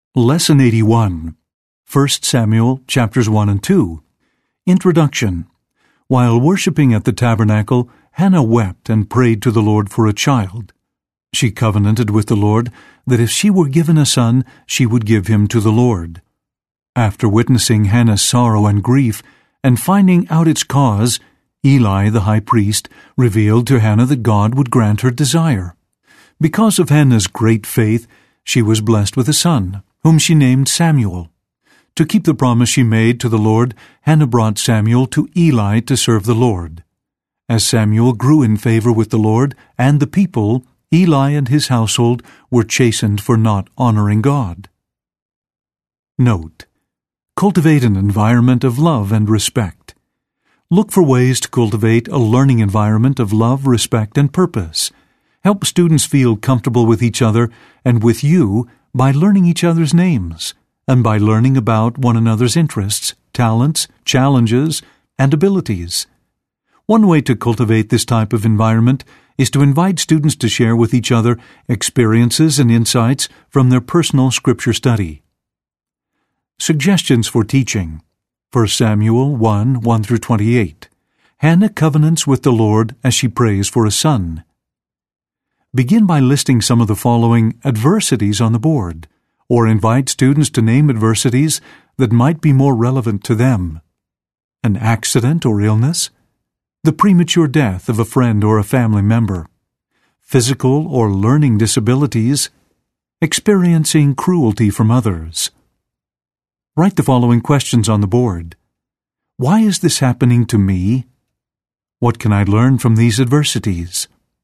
Lesson 81, 1 Samuel chapters 1 and 2. Introduction. While worshiping at the tabernacle, Hannah wept and prayed to the Lord for a child. She covenanted with the Lord that if she were given a son, she would give him to the Lord. After witnessing Hannah's sorrow and grief, and finding out its cause, Eli, the high priest, revealed to Hannah that God would grant her desire. Because of Hannah's great faith, she was blessed with a son, whom she named Samuel. To keep the promise she made to the Lord, Hannah brought Samuel to Eli to serve the Lord. As Samuel grew in favor with the Lord and the people, Eli and his household were chastened for not honoring God. Note: cultivate an environment of love and respect. Look for ways to cultivate a learning environment of love, respect, and purpose. Help students feel comfortable with each other and with you by learning each other's names and by learning about one another's interests, talents, challenges, and abilities. One way to cultivate this type of environment is to invite students to share with each other experiences and insights from their personal scripture study. Suggestions for teaching. 1 Samuel 1:1-28. Hannah covenants with the Lord as she prays for a son. Begin by listing some of the following adversities on the board, or invite students to name adversities that might be more relevant to them. An accident or illness, the premature death of a friend or a family member, physical or learning disabilities, experiencing cruelty from others. Write the following questions on the board. Why is this happening to me? What can I learn from these adversities?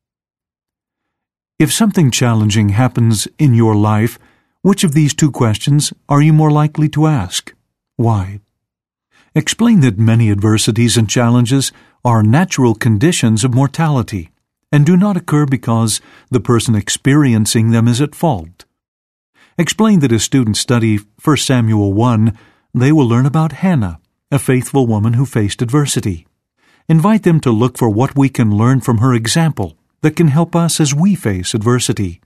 If something challenging happens in your life, which of these two questions are you more likely to ask? Why? Explain that many adversities and challenges are natural conditions of mortality and do not occur because the person experiencing them is at fault. Explain that as students study 1 Samuel 1, they will learn about Hannah, a faithful woman who faced adversity. Invite them to look for what we can learn from her example that can help us as we face adversity.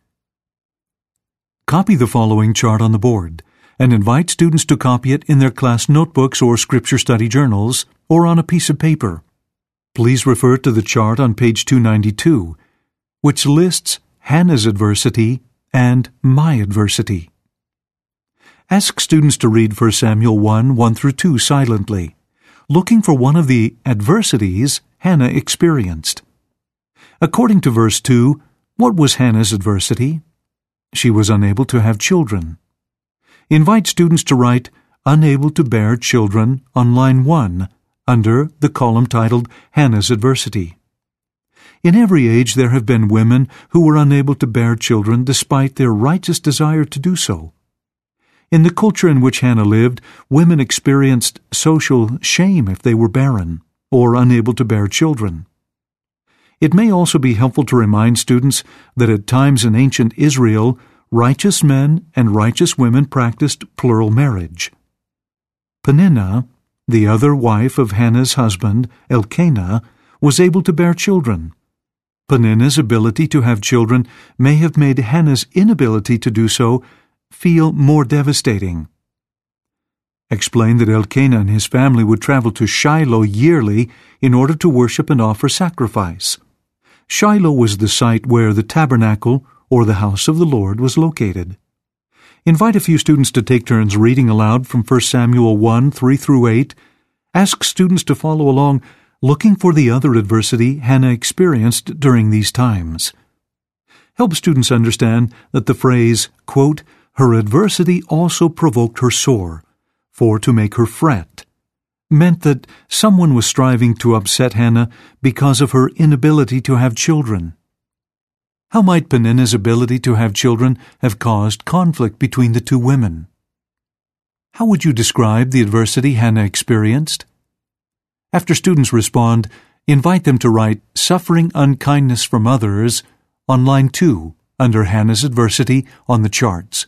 Copy the following chart on the board and invite students to copy it in their class notebooks or scripture study journals or on a piece of paper. Please refer to the chart on page 292, which lists Hannah's adversity and my adversity. Ask students to read 1 Samuel 1:1-2 silently, looking for one of the adversities Hannah experienced. According to verse 2, what was Hannah's adversity? She was unable to have children. Invite students to write "unable to bear children" on line 1 under the column titled Hannah's Adversity. In every age there have been women who were unable to bear children despite their righteous desire to do so. In the culture in which Hannah lived, women experienced social shame if they were barren or unable to bear children. It may also be helpful to remind students that at times in ancient Israel, righteous men and righteous women practiced plural marriage. Peninnah, the other wife of Hannah's husband, Elkanah, was able to bear children. Peninnah's ability to have children may have made Hannah's inability to do so feel more devastating. Explain that Elkanah and his family would travel to Shiloh yearly in order to worship and offer sacrifice. Shiloh was the site where the tabernacle, or the house of the Lord, was located. Invite a few students to take turns reading aloud from 1 Samuel 1:3-8. Ask students to follow along, looking for the other adversity Hannah experienced during these times. Help students understand that the phrase, quote, "her adversity also provoked her sore, for to make her fret," meant that someone was striving to upset Hannah because of her inability to have children. How might Peninnah's ability to have children have caused conflict between the two women? How would you describe the adversity Hannah experienced? After students respond, invite them to write "suffering unkindness from others" on line 2 under Hannah's adversity on the charts.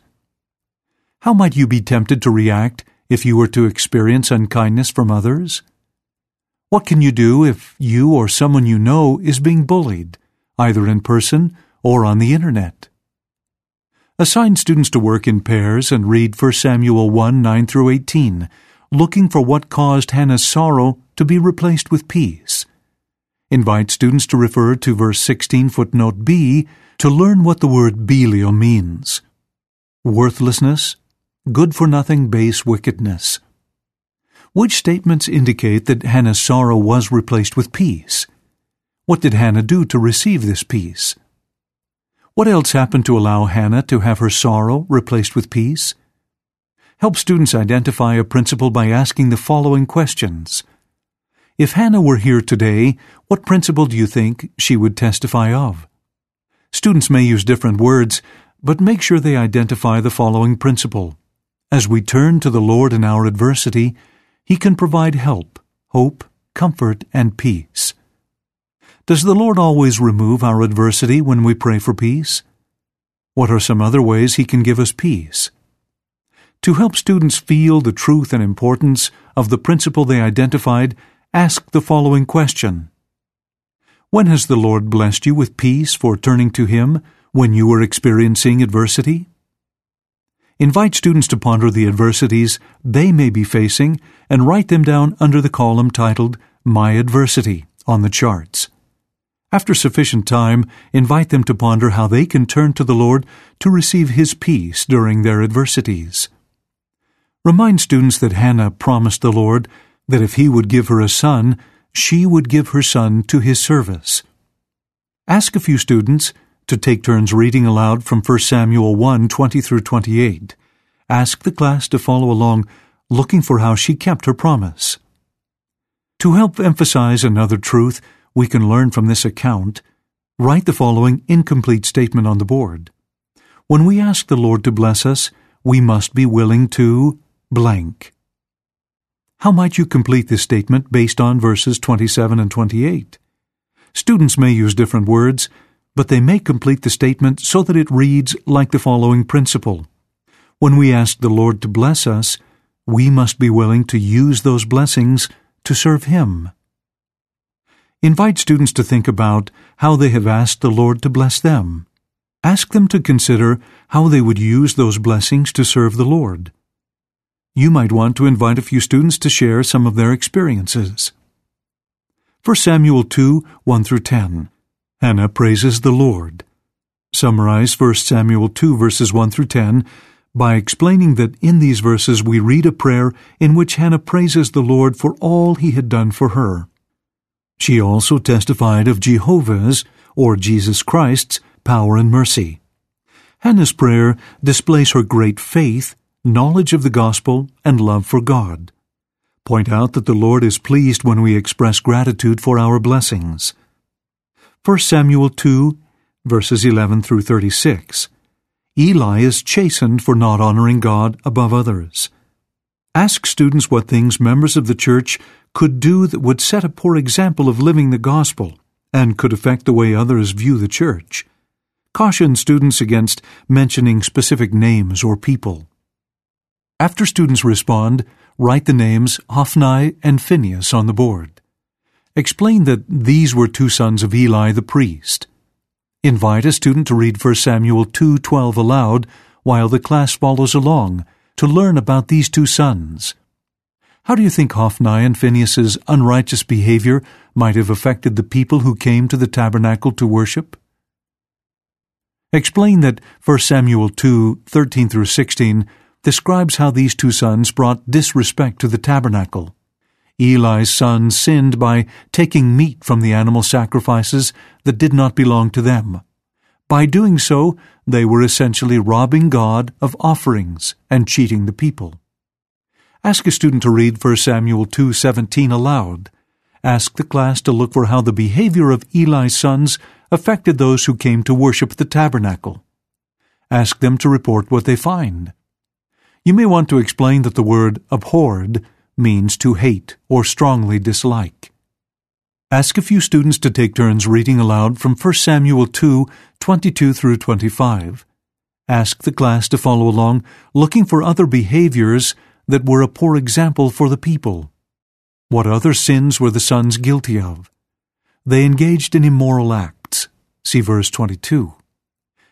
How might you be tempted to react if you were to experience unkindness from others? What can you do if you or someone you know is being bullied, either in person or on the internet? Assign students to work in pairs and read 1 Samuel 1, 9 through 18, looking for what caused Hannah's sorrow to be replaced with peace. Invite students to refer to verse 16 footnote B to learn what the word Belial means. Worthlessness, good-for-nothing base wickedness. Which statements indicate that Hannah's sorrow was replaced with peace? What did Hannah do to receive this peace? What else happened to allow Hannah to have her sorrow replaced with peace? Help students identify a principle by asking the following questions. If Hannah were here today, what principle do you think she would testify of? Students may use different words, but make sure they identify the following principle. As we turn to the Lord in our adversity, He can provide help, hope, comfort, and peace. Does the Lord always remove our adversity when we pray for peace? What are some other ways He can give us peace? To help students feel the truth and importance of the principle they identified, ask the following question. When has the Lord blessed you with peace for turning to Him when you were experiencing adversity? Invite students to ponder the adversities they may be facing and write them down under the column titled My Adversity on the charts. After sufficient time, invite them to ponder how they can turn to the Lord to receive His peace during their adversities. Remind students that Hannah promised the Lord that if He would give her a son, she would give her son to His service. Ask a few students to take turns reading aloud from 1 Samuel 1, 20 through 28. Ask the class to follow along, looking for how she kept her promise. To help emphasize another truth we can learn from this account, write the following incomplete statement on the board. When we ask the Lord to bless us, we must be willing to blank. How might you complete this statement based on verses 27 and 28? Students may use different words, but they may complete the statement so that it reads like the following principle. When we ask the Lord to bless us, we must be willing to use those blessings to serve Him. Invite students to think about how they have asked the Lord to bless them. Ask them to consider how they would use those blessings to serve the Lord. You might want to invite a few students to share some of their experiences. 1 Samuel 2, 1 through 10. Hannah praises the Lord. Summarize 1 Samuel 2 verses 1 through 10 by explaining that in these verses we read a prayer in which Hannah praises the Lord for all He had done for her. She also testified of Jehovah's, or Jesus Christ's, power and mercy. Hannah's prayer displays her great faith, knowledge of the gospel, and love for God. Point out that the Lord is pleased when we express gratitude for our blessings. 1 Samuel 2, verses 11 through 36. Eli is chastened for not honoring God above others. Ask students what things members of the church could do that would set a poor example of living the gospel and could affect the way others view the church. Caution students against mentioning specific names or people. After students respond, write the names Hophni and Phinehas on the board. Explain that these were two sons of Eli the priest. Invite a student to read 1 Samuel 2:12 aloud while the class follows along to learn about these two sons. How do you think Hophni and Phinehas' unrighteous behavior might have affected the people who came to the tabernacle to worship? Explain that 1 Samuel 2:13 through 16 describes how these two sons brought disrespect to the tabernacle. Eli's sons sinned by taking meat from the animal sacrifices that did not belong to them. By doing so, they were essentially robbing God of offerings and cheating the people. Ask a student to read 1 Samuel 2:17 aloud. Ask the class to look for how the behavior of Eli's sons affected those who came to worship the tabernacle. Ask them to report what they find. You may want to explain that the word abhorred means to hate or strongly dislike. Ask a few students to take turns reading aloud from 1 Samuel 2:22 through 25. Ask the class to follow along, looking for other behaviors that were a poor example for the people. What other sins were the sons guilty of? They engaged in immoral acts. See verse 22.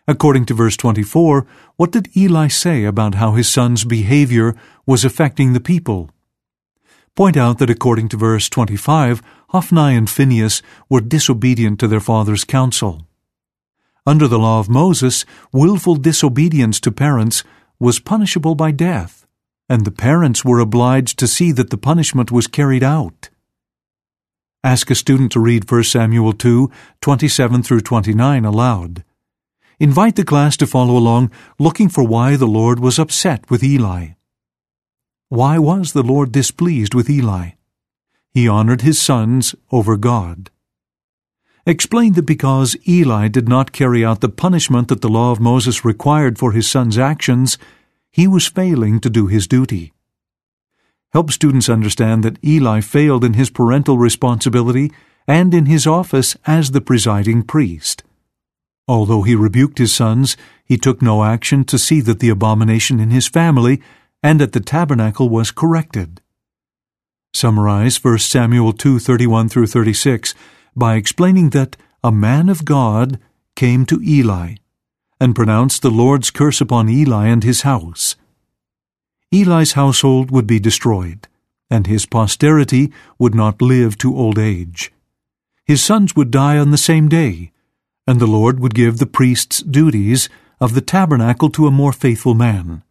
According to verse 24, what did Eli say about how his son's behavior was affecting the people? Point out that according to verse 25, Hophni and Phinehas were disobedient to their father's counsel. Under the law of Moses, willful disobedience to parents was punishable by death, and the parents were obliged to see that the punishment was carried out. Ask a student to read 1 Samuel 2, 27 through 29 aloud. Invite the class to follow along, looking for why the Lord was upset with Eli. Why was the Lord displeased with Eli? He honored his sons over God. Explain that because Eli did not carry out the punishment that the law of Moses required for his son's actions, he was failing to do his duty. Help students understand that Eli failed in his parental responsibility and in his office as the presiding priest. Although he rebuked his sons, he took no action to see that the abomination in his family and at the tabernacle was corrected. Summarize 1 Samuel 2:31 through 36 by explaining that a man of God came to Eli and pronounced the Lord's curse upon Eli and his house. Eli's household would be destroyed, and his posterity would not live to old age. His sons would die on the same day, and the Lord would give the priest's duties of the tabernacle to a more faithful man.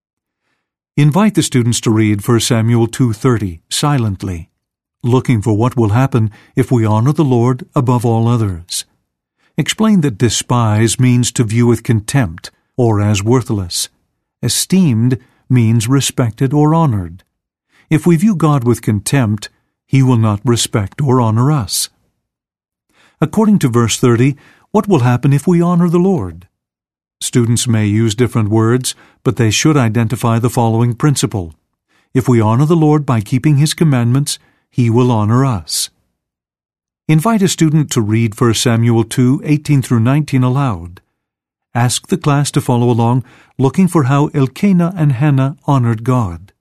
Invite the students to read 1 Samuel 2:30 silently, looking for what will happen if we honor the Lord above all others. Explain that despise means to view with contempt or as worthless. Esteemed means respected or honored. If we view God with contempt, He will not respect or honor us. According to verse 30, what will happen if we honor the Lord? Students may use different words, but they should identify the following principle. If we honor the Lord by keeping His commandments, He will honor us. Invite a student to read 1 Samuel 2:18 through 19 aloud. Ask the class to follow along, looking for how Elkanah and Hannah honored God.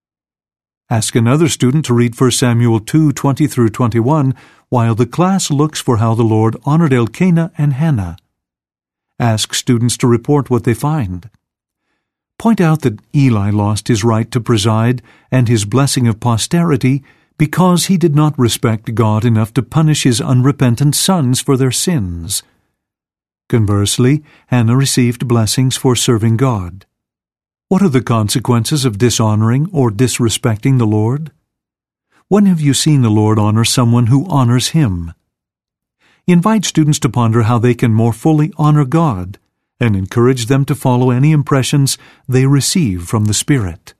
Ask another student to read 1 Samuel 2:20 through 21, while the class looks for how the Lord honored Elkanah and Hannah. Ask students to report what they find. Point out that Eli lost his right to preside and his blessing of posterity because he did not respect God enough to punish his unrepentant sons for their sins. Conversely, Hannah received blessings for serving God. What are the consequences of dishonoring or disrespecting the Lord? When have you seen the Lord honor someone who honors Him? Invite students to ponder how they can more fully honor God and encourage them to follow any impressions they receive from the Spirit.